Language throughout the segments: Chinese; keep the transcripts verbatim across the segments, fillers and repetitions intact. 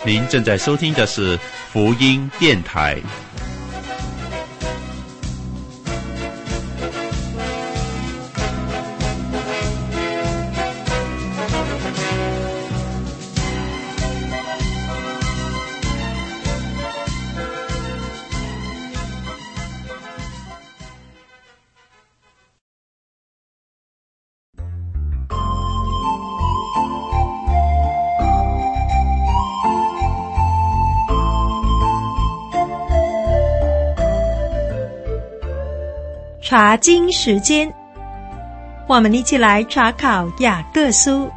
您正在收听的是福音电台。 查经时间，我们一起来查考雅各书。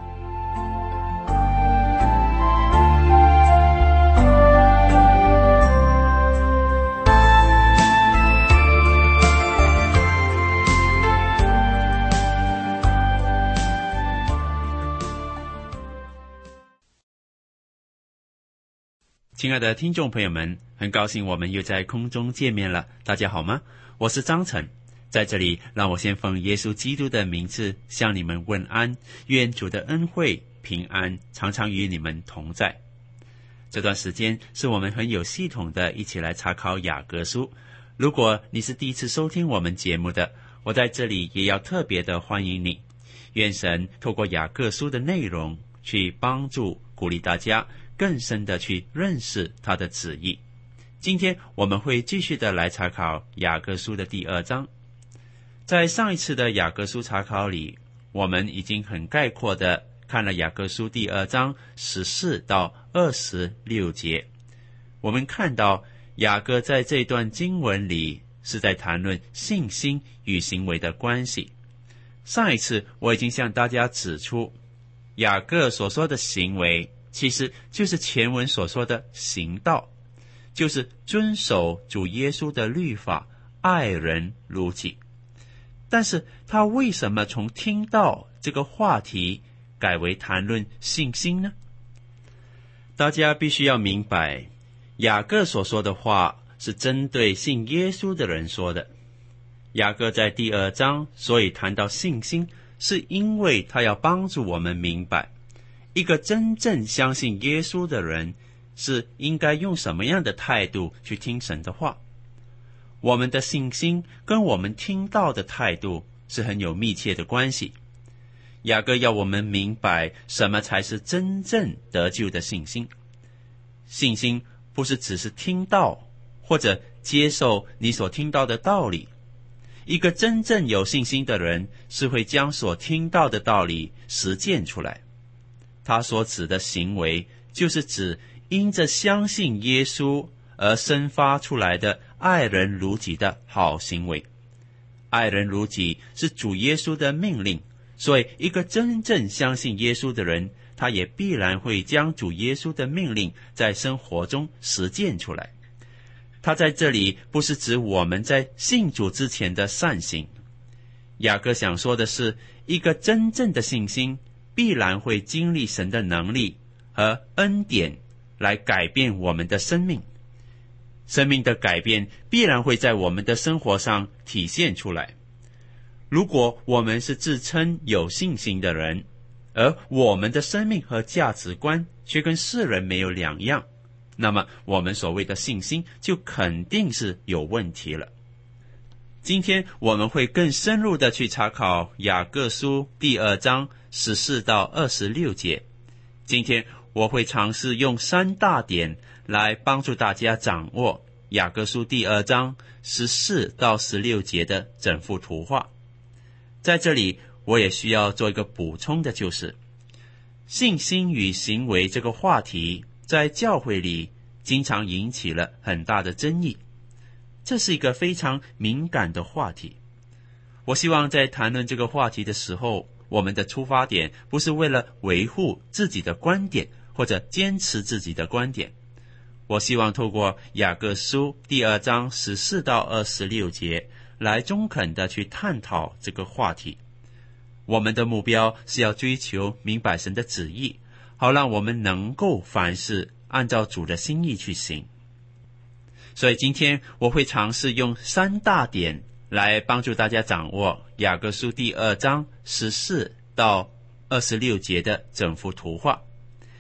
亲爱的听众朋友们，很高兴我们又在空中见面了。大家好吗？我是张晨。在这里，让我先奉耶稣基督的名字向你们问安，愿主的恩惠平安常常与你们同在。这段时间是我们很有系统的一起来查考雅各书。如果你是第一次收听我们节目的，我在这里也要特别的欢迎你。愿神透过雅各书的内容去帮助鼓励大家更深的去认识他的旨意。今天我们会继续的来查考雅各书的第二章。在上一次的雅各书查考里，我们已经很概括的看了雅各书第二章十四到二十六节。我们看到雅各在这段经文里是在谈论信心与行为的关系。上一次我已经向大家指出，雅各所说的行为其实就是前文所说的行道，就是遵守主耶稣的律法，爱人如己。但是他为什么从听到这个话题改为谈论信心呢？大家必须要明白，雅各所说的话是针对信耶稣的人说的。雅各在第二章所以谈到信心，是因为他要帮助我们明白，一个真正相信耶稣的人是应该用什么样的态度去听神的话。我们的信心跟我们听到的态度是很有密切的关系。雅各要我们明白什么才是真正得救的信心。信心不是只是听到或者接受你所听到的道理。一个真正有信心的人是会将所听到的道理实践出来。他所指的行为就是指因着相信耶稣而生发出来的爱人如己的好行为。爱人如己是主耶稣的命令，所以一个真正相信耶稣的人，他也必然会将主耶稣的命令在生活中实践出来。他在这里不是指我们在信主之前的善行。雅各想说的是，一个真正的信心必然会经历神的能力和恩典来改变我们的生命。生命的改变必然会在我们的生活上体现出来。如果我们是自称有信心的人，而我们的生命和价值观却跟世人没有两样，那么我们所谓的信心就肯定是有问题了。今天我们会更深入的去查考雅各书第二章十四到二十六节。今天我会尝试用三大点来帮助大家掌握雅各书第二章十四到十六节的整幅图画。在这里我也需要做一个补充的，就是信心与行为这个话题在教会里经常引起了很大的争议。这是一个非常敏感的话题。我希望在谈论这个话题的时候，我们的出发点不是为了维护自己的观点或者坚持自己的观点。我希望透过雅各书第二章十四到二十六节来中肯的去探讨这个话题。我们的目标是要追求明白神的旨意，好让我们能够凡事按照主的心意去行。所以今天我会尝试用三大点来帮助大家掌握雅各书第二章十四到二十六节的整幅图画。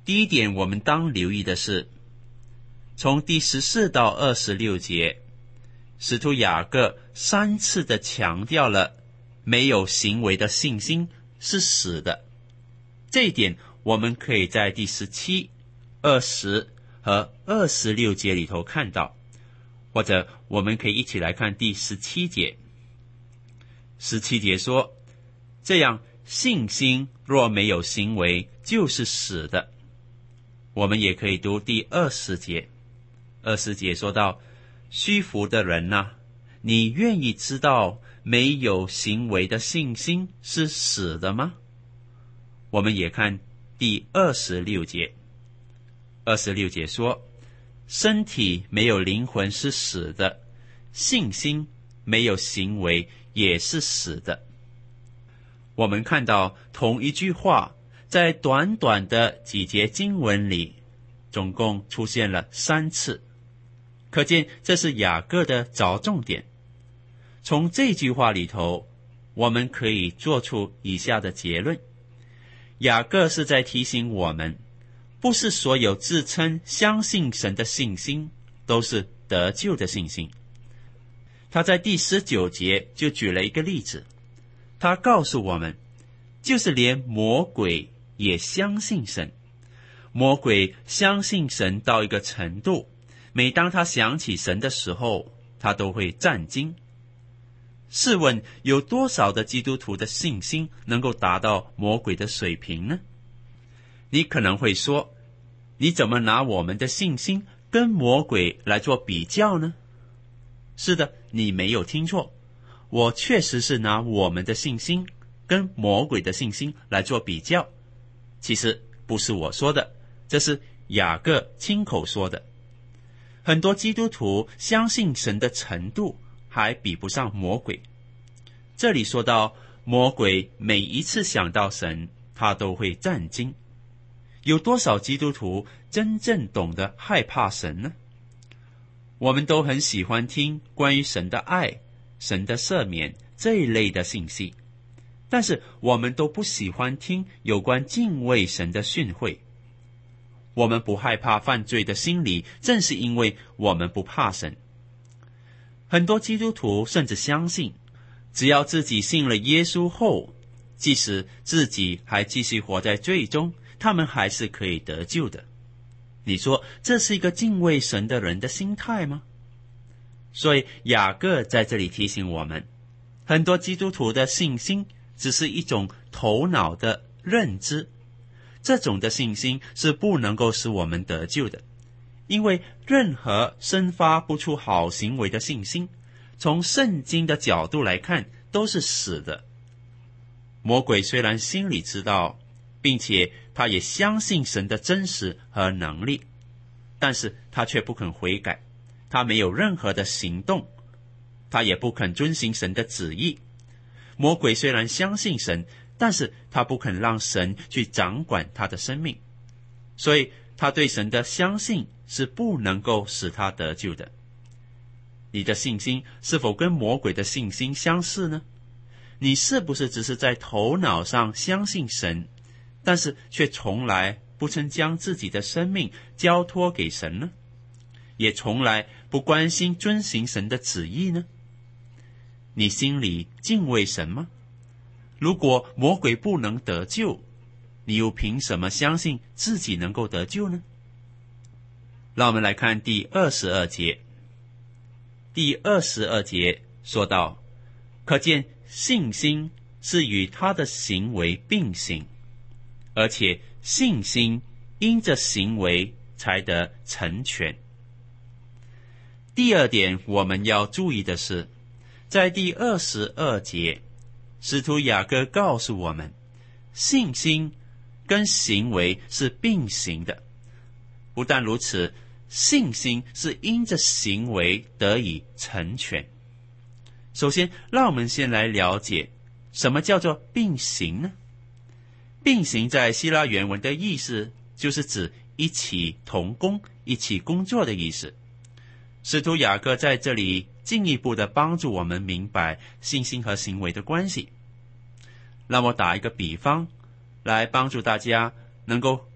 第一点我们当留意的是，从第十四到二十六节，使徒雅各三次的强调了没有行为的信心是死的。这一点我们可以在第十七、二十和二十六节里头看到，或者我们可以一起来看第十七节。十七节说，这样信心若没有行为就是死的。我们也可以读第二十节。二十节说到，虚浮的人啊，你愿意知道没有行为的信心是死的吗？我们也看第二十六节。二十六节说，身体没有灵魂是死的，信心没有行为也是死的。我们看到同一句话在短短的几节经文里总共出现了三次，可见这是雅各的着重点。从这句话里头，我们可以做出以下的结论：雅各是在提醒我们，不是所有自称相信神的信心都是得救的信心。他在第十九节就举了一个例子，他告诉我们，就是连魔鬼也相信神。魔鬼相信神到一个程度，每当他想起神的时候，他都会战惊。试问有多少的基督徒的信心能够达到魔鬼的水平呢？你可能会说，你怎么拿我们的信心跟魔鬼来做比较呢？是的，你没有听错，我确实是拿我们的信心跟魔鬼的信心来做比较。其实不是我说的，这是雅各亲口说的。很多基督徒相信神的程度还比不上魔鬼。这里说到魔鬼每一次想到神，他都会战惊。有多少基督徒真正懂得害怕神呢？我们都很喜欢听关于神的爱、神的赦免这一类的信息，但是我们都不喜欢听有关敬畏神的训诲。我们不害怕犯罪的心理，正是因为我们不怕神。很多基督徒甚至相信，只要自己信了耶稣后，即使自己还继续活在罪中，他们还是可以得救的。你说这是一个敬畏神的人的心态吗？所以雅各在这里提醒我们，很多基督徒的信心只是一种头脑的认知，这种的信心是不能够使我们得救的。因为任何生发不出好行为的信心，从圣经的角度来看都是死的。魔鬼虽然心里知道，并且他也相信神的真实和能力，但是他却不肯悔改，他没有任何的行动，他也不肯遵行神的旨意。魔鬼虽然相信神，但是他不肯让神去掌管他的生命，所以他对神的相信是不能够使他得救的。你的信心是否跟魔鬼的信心相似呢？你是不是只是在头脑上相信神，但是却从来不曾将自己的生命交托给神呢？也从来不关心遵行神的旨意呢？你心里敬畏神吗？如果魔鬼不能得救，你又凭什么相信自己能够得救呢？让我们来看第二十二节。第二十二节说到，可见信心是与他的行为并行，而且信心因着行为才得成全。第二点我们要注意的是，在第二十二节，使徒雅各告诉我们，信心跟行为是并行的。不但如此，信心是因着行为得以成全。首先，让我们先来了解什么叫做并行呢？并行在希腊原文的意思就是指一起同工、一起工作的意思。使徒雅各在这里进一步的帮助我们明白信心和行为的关系。让我打一个比方，来帮助大家能够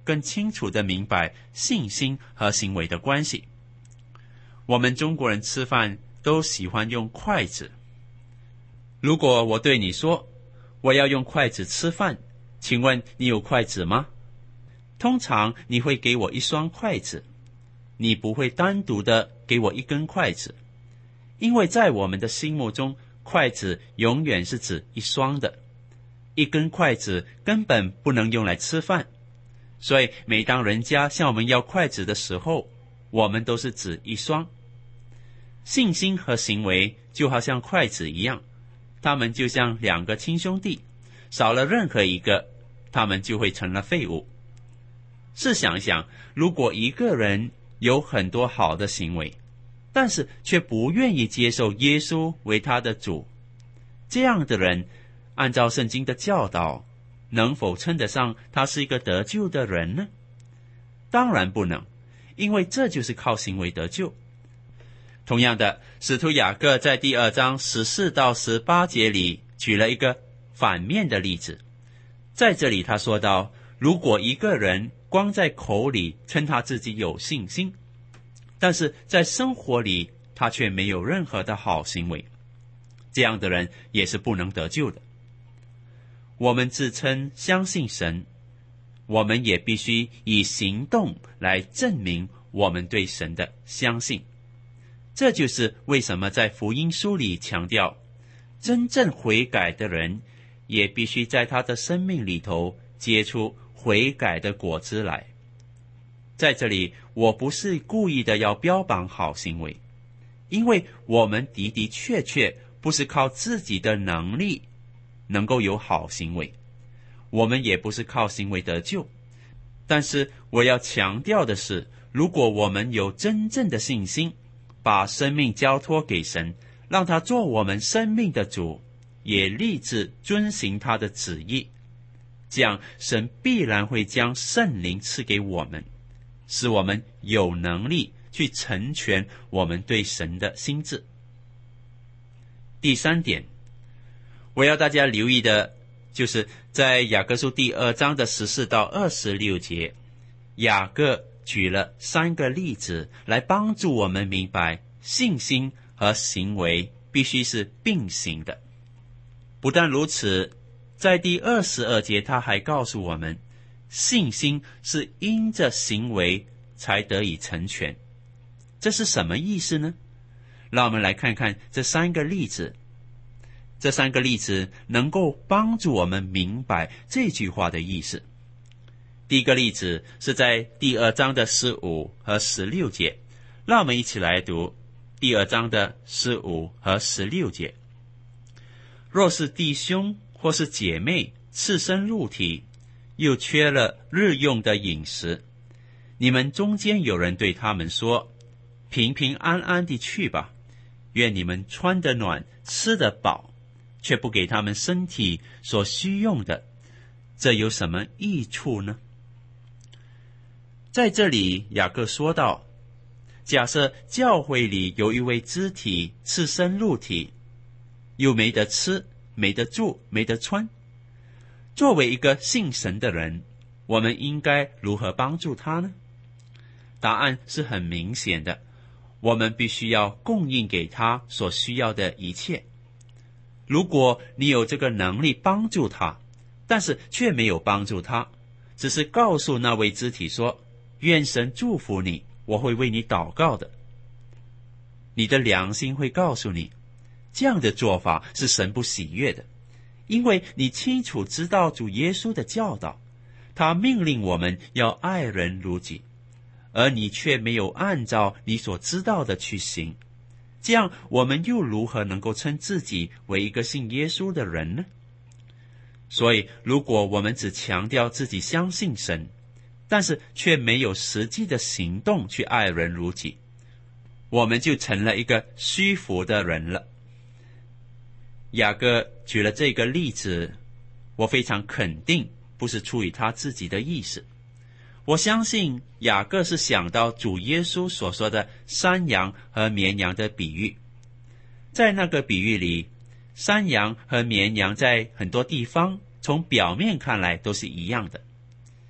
更清楚地明白信心和行为的关系。我们中国人吃饭都喜欢用筷子。如果我对你说，我要用筷子吃饭，请问你有筷子吗？通常你会给我一双筷子，你不会单独的给我一根筷子，因为在我们的心目中，筷子永远是指一双的，一根筷子根本不能用来吃饭。所以每当人家向我们要筷子的时候，我们都是指一双。信心和行为就好像筷子一样，他们就像两个亲兄弟，少了任何一个，他们就会成了废物。试想一想，如果一个人有很多好的行为，但是却不愿意接受耶稣为他的主，这样的人按照圣经的教导，能否称得上他是一个得救的人呢？当然不能，因为这就是靠行为得救。同样的，使徒雅各在第二章十四到十八节里举了一个反面的例子。在这里他说到，如果一个人光在口里称他自己有信心，但是在生活里他却没有任何的好行为，这样的人也是不能得救的。我们自称相信神，我们也必须以行动来证明我们对神的相信。这就是为什么在福音书里强调，真正悔改的人也必须在他的生命里头结出悔改的果子来。在这里，我不是故意的要标榜好行为，因为我们的的确确不是靠自己的能力能够有好行为，我们也不是靠行为得救。但是我要强调的是，如果我们有真正的信心，把生命交托给神，让他做我们生命的主，也立志遵行他的旨意，这样神必然会将圣灵赐给我们，使我们有能力去成全我们对神的心志。第三点，我要大家留意的就是在雅各书第二章的十四到二十六节，雅各举了三个例子来帮助我们明白信心和行为必须是并行的。不但如此，在第二十二节他还告诉我们，信心是因着行为才得以成全。这是什么意思呢？让我们来看看这三个例子。这三个例子能够帮助我们明白这句话的意思。第一个例子是在第二章的十五和十六节，让我们一起来读第二章的十五和十六节。若是弟兄或是姐妹赤身露体，又缺了日用的饮食，你们中间有人对他们说，平平安安地去吧，愿你们穿得暖，吃得饱，却不给他们身体所需用的，这有什么益处呢？在这里雅各说道，假设教会里有一位肢体赤身露体，又没得吃，没得住，没得穿，作为一个信神的人，我们应该如何帮助他呢？答案是很明显的，我们必须要供应给他所需要的一切。如果你有这个能力帮助他，但是却没有帮助他，只是告诉那位肢体说，愿神祝福你，我会为你祷告的，你的良心会告诉你，这样的做法是神不喜悦的，因为你清楚知道主耶稣的教导，他命令我们要爱人如己，而你却没有按照你所知道的去行，这样我们又如何能够称自己为一个信耶稣的人呢？所以如果我们只强调自己相信神，但是却没有实际的行动去爱人如己，我们就成了一个虚浮的人了。雅各举了这个例子，我非常肯定不是出于他自己的意思。我相信雅各是想到主耶稣所说的山羊和绵羊的比喻。在那个比喻里，山羊和绵羊在很多地方从表面看来都是一样的。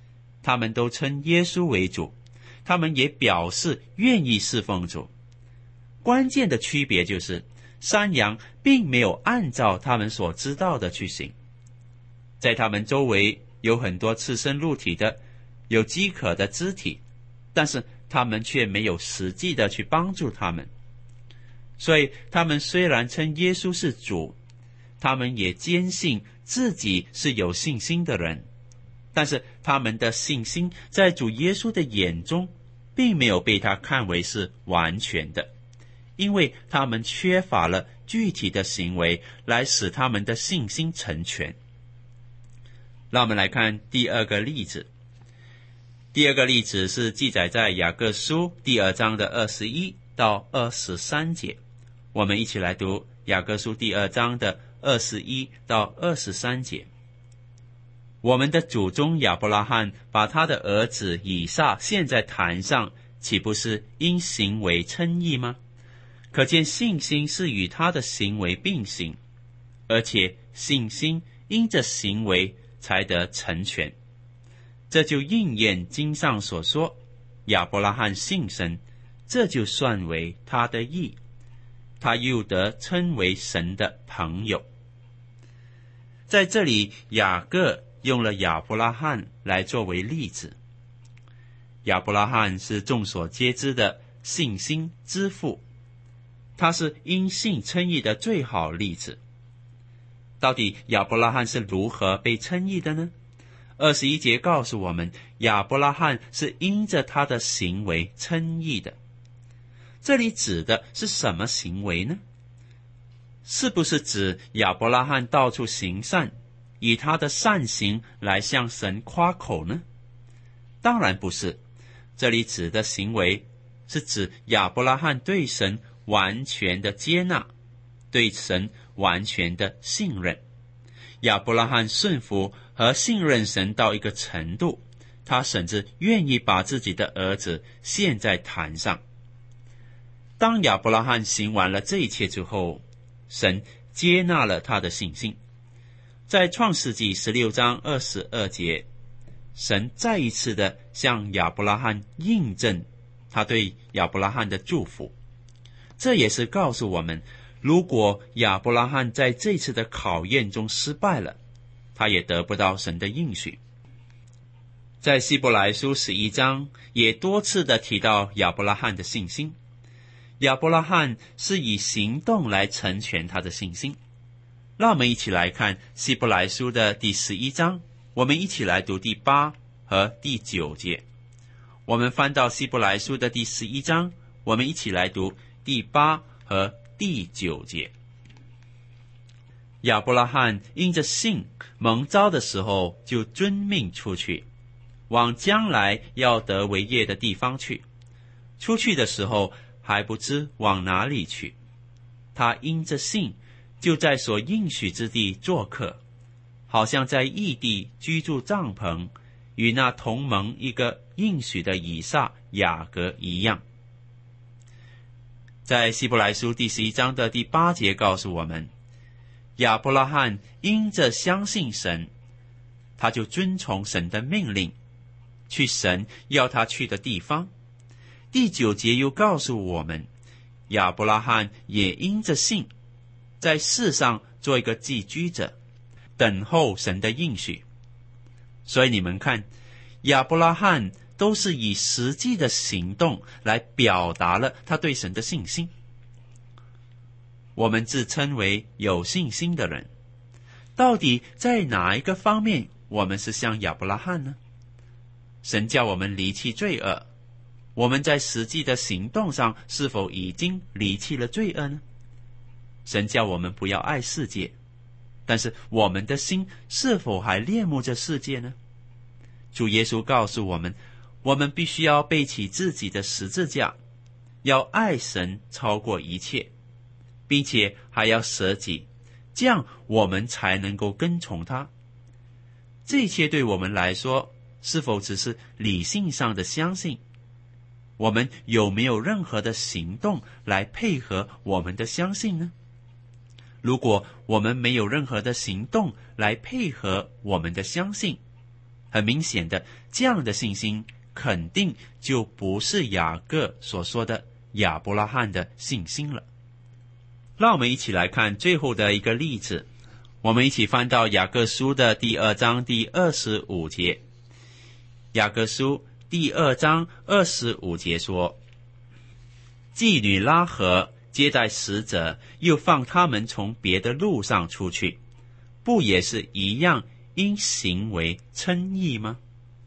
他们都称耶稣为主，他们也表示愿意侍奉主。关键的区别就是，山羊并没有按照他们所知道的去行。在他们周围有很多赤身露体的、有饥渴的肢体，但是他们却没有实际的去帮助他们。所以他们虽然称耶稣是主，他们也坚信自己是有信心的人，但是他们的信心在主耶稣的眼中并没有被他看为是完全的，因为他们缺乏了具体的行为来使他们的信心成全。让我们来看第二个例子。第二个例子是记载在雅各书第二章的二十一到二十三节。我们一起来读雅各书第二章的二十一到二十三节。我们的祖宗亚伯拉罕把他的儿子以撒献在坛上，岂不是因行为称义吗？可见信心是与他的行为并行，而且信心因着行为才得成全。这就应验经上所说，亚伯拉罕信神，这就算为他的义，他又得称为神的朋友。在这里，雅各用了亚伯拉罕来作为例子。亚伯拉罕是众所皆知的信心之父，他是因信称义的最好例子。到底亚伯拉罕是如何被称义的呢？二十一节告诉我们，亚伯拉罕是因着他的行为称义的。这里指的是什么行为呢？是不是指亚伯拉罕到处行善，以他的善行来向神夸口呢？当然不是，这里指的行为是指亚伯拉罕对神完全的接纳，对神完全的信任。亚伯拉罕顺服和信任神到一个程度，他甚至愿意把自己的儿子献在坛上。当亚伯拉罕行完了这一切之后，神接纳了他的信心。在创世纪十六章二十二节，神再一次的向亚伯拉罕印证他对亚伯拉罕的祝福。这也是告诉我们，如果亚伯拉罕在这次的考验中失败了，他也得不到神的应许。在希伯来书十一章也多次的提到亚伯拉罕的信心。亚伯拉罕是以行动来成全他的信心。让我们一起来看希伯来书的第十一章，我们一起来读第八和第九节。我们翻到希伯来书的第十一章，我们一起来读第八和第九节。亚伯拉罕因着信蒙召的时候，就遵命出去，往将来要得为业的地方去。出去的时候还不知往哪里去，他因着信就在所应许之地做客，好像在异地居住帐篷，与那同盟一个应许的以撒、雅各一样。在希伯来书第十一章的第八节告诉我们，亚伯拉罕因着相信神，他就遵从神的命令，去神要他去的地方。第九节又告诉我们，亚伯拉罕也因着信，在世上做一个寄居者，等候神的应许。所以你们看，亚伯拉罕都是以实际的行动来表达了他对神的信心。我们自称为有信心的人，到底在哪一个方面我们是像亚伯拉罕呢？神叫我们离弃罪恶，我们在实际的行动上是否已经离弃了罪恶呢？神叫我们不要爱世界，但是我们的心是否还恋慕着世界呢？主耶稣告诉我们，我们必须要背起自己的十字架，要爱神超过一切，并且还要舍己，这样我们才能够跟从他。这一切对我们来说，是否只是理性上的相信？我们有没有任何的行动来配合我们的相信呢？如果我们没有任何的行动来配合我们的相信， 很明显的，这样的信心肯定就不是雅各所说的亚伯拉罕的信心了。让我们一起来看最后的一个例子，我们一起翻到雅各书的第二章第二十五节。雅各书第二章二十五节说，妓女拉合接待使者，又放他们从别的路上出去，不也是一样因行为称义吗？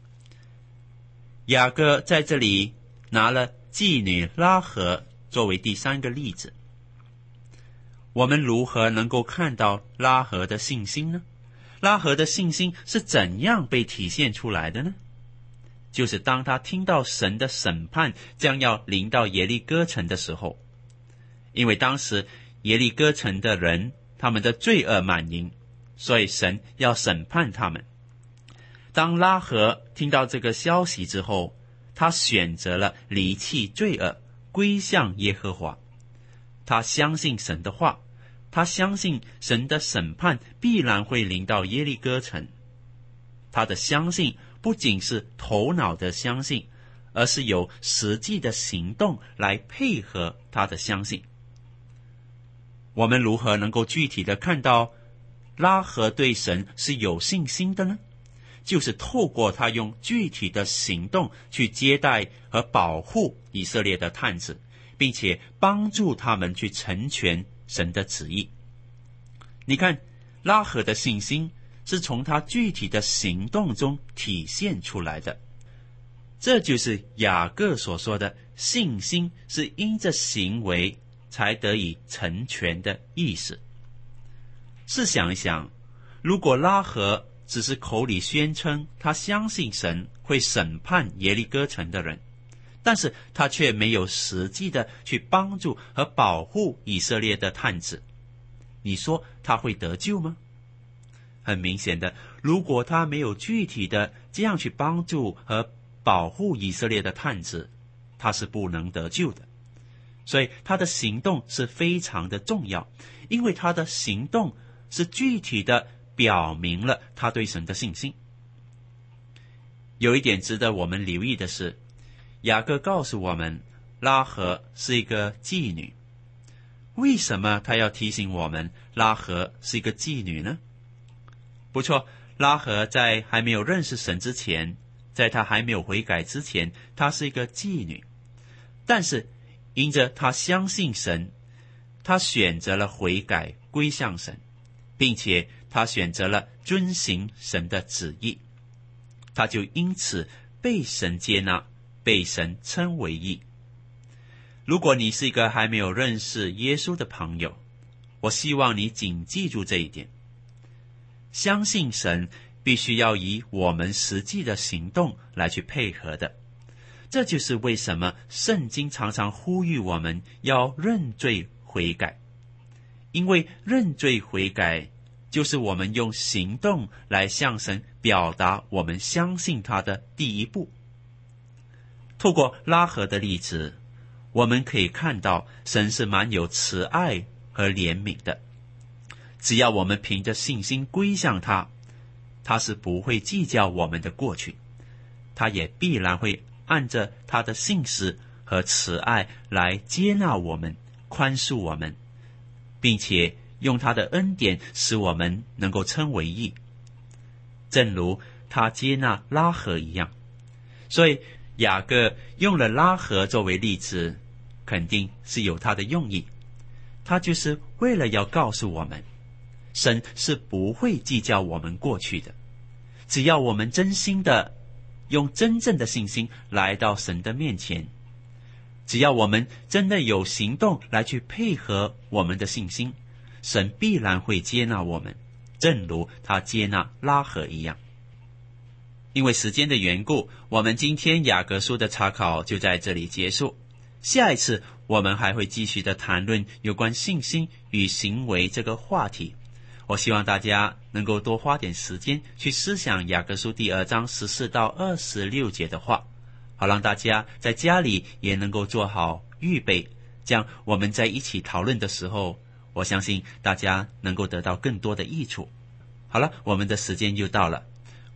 雅各在这里拿了妓女拉合作为第三个例子。我们如何能够看到拉合的信心呢？拉合的信心是怎样被体现出来的呢？就是当他听到神的审判将要临到耶利哥城的时候，因为当时耶利哥城的人他们的罪恶满盈，所以神要审判他们。当拉合听到这个消息之后，他选择了离弃罪恶，归向耶和华。他相信神的话，他相信神的审判必然会临到耶利哥城。他的相信不仅是头脑的相信，而是有实际的行动来配合他的相信。我们如何能够具体的看到拉合对神是有信心的呢？就是透过他用具体的行动去接待和保护以色列的探子，并且帮助他们去成全神的旨意。你看，拉合的信心是从他具体的行动中体现出来的。这就是雅各所说的信心是因着行为才得以成全的意思。试想一想，如果拉合只是口里宣称他相信神会审判耶利哥城的人，但是他却没有实际的去帮助和保护以色列的探子，你说他会得救吗？很明显的，如果他没有具体的这样去帮助和保护以色列的探子，他是不能得救的。所以他的行动是非常的重要，因为他的行动是具体的表明了他对神的信心。有一点值得我们留意的是，雅各告诉我们拉合是一个妓女。为什么他要提醒我们拉合是一个妓女呢？不错，拉合在还没有认识神之前，在他还没有悔改之前，她是一个妓女。但是因着她相信神，她选择了悔改归向神，并且她选择了遵行神的旨意，她就因此被神接纳，被神称为义。如果你是一个还没有认识耶稣的朋友，我希望你谨记住这一点。相信神必须要以我们实际的行动来去配合的。这就是为什么圣经常常呼吁我们要认罪悔改，因为认罪悔改就是我们用行动来向神表达我们相信他的第一步。透过拉合的例子，我们可以看到神是蛮有慈爱和怜悯的。只要我们凭着信心归向他，他是不会计较我们的过去，他也必然会按着他的信实和慈爱来接纳我们，宽恕我们，并且用他的恩典使我们能够称为义，正如他接纳拉合一样。所以雅各用了拉合作为例子，肯定是有他的用意，他就是为了要告诉我们，神是不会计较我们过去的，只要我们真心的用真正的信心来到神的面前，只要我们真的有行动来去配合我们的信心，神必然会接纳我们，正如他接纳拉合一样。因为时间的缘故，我们今天雅各书的查考就在这里结束。下一次我们还会继续的谈论有关信心与行为这个话题。我希望大家能够多花点时间去思想雅各书第二章十四到二十六节的话，好让大家在家里也能够做好预备，这样我们在一起讨论的时候，我相信大家能够得到更多的益处。好了，我们的时间又到了，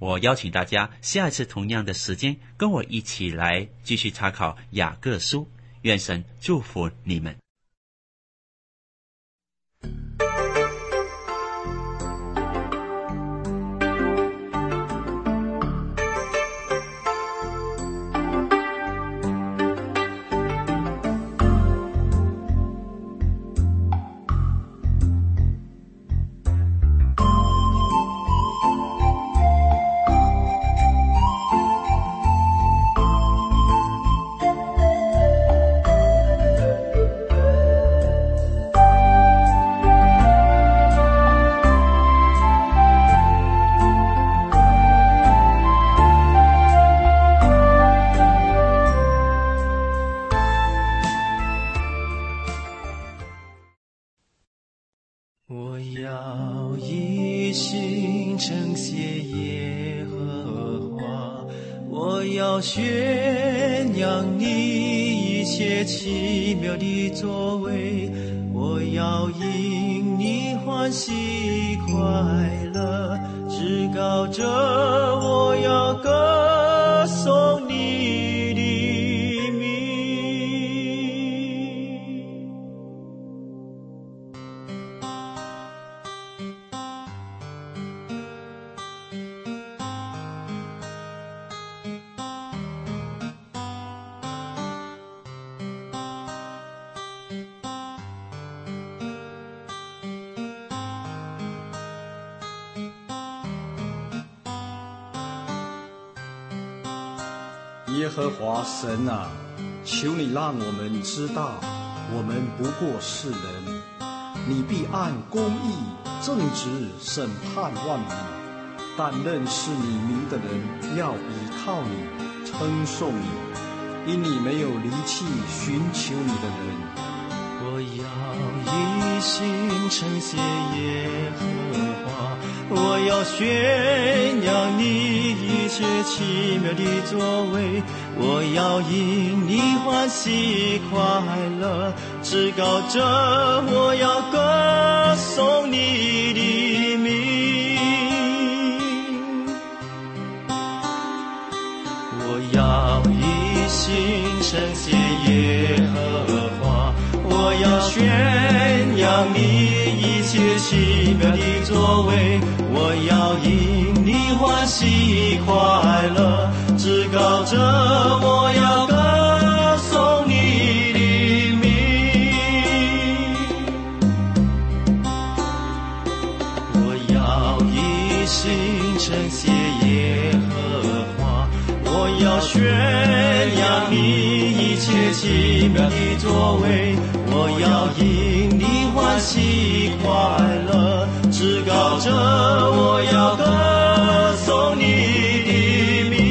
我邀请大家下一次同样的时间跟我一起来继续查考雅各书，愿神祝福你们。 我要一心称谢耶和华，我要宣扬你一切奇妙的作为，我要因你欢喜快乐，至高者我要歌颂你的名。 耶和华神啊，求你让我们知道，我们不过是人，你必按公义正直审判万民。但认识你名的人要倚靠你，称颂你，因你没有离弃寻求你的人。 我要一心称谢耶和华，我要宣扬你一切奇妙的作为，我要因你欢喜快乐，至高者我要歌颂你的名。我要一心称谢耶和华，我要宣扬你一切奇妙的作为，我要因你欢喜快乐，至高者我要歌颂你的名。我要一心称谢耶和华，我要宣扬你一切奇妙的作为，我要因你欢喜快乐，至高者我要歌颂你的名。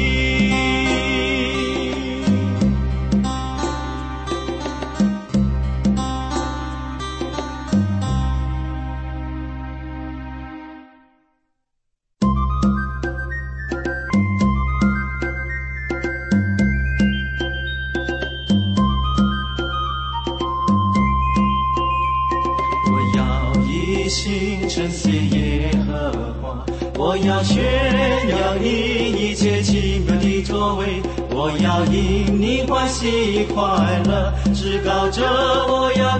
心称谢耶和华，我要宣扬你一切奇妙的作为，我要因你欢喜快乐，至高者我要